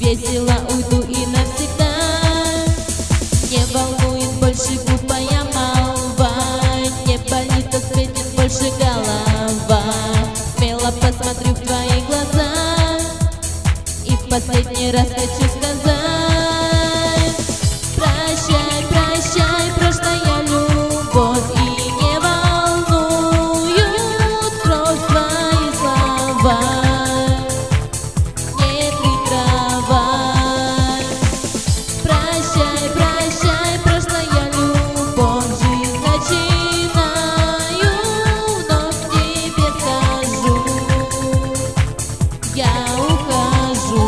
весело уйду и навсегда. Не волнует больше глупая молва, не болит от сплетен больше голова. Смело посмотрю в твои глаза и в последний раз хочу сказать: прощай, прощай, прошлая любовь, и не волнуют кровь твои слова. Не прикрывай. Прощай, прощай, прошлая любовь, жизнь начинаю, вновь тебе скажу: я ухожу.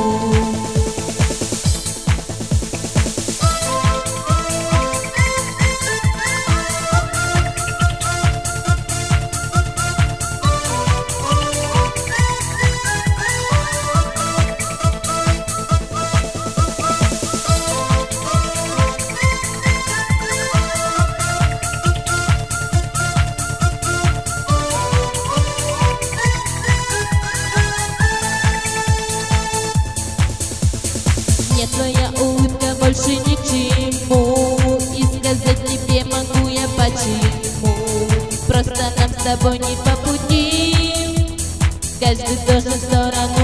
Нет, твоя улыбка больше ни к чему, и сказать тебе могу я почему. Просто нам с тобой не по пути, каждый тоже в сторону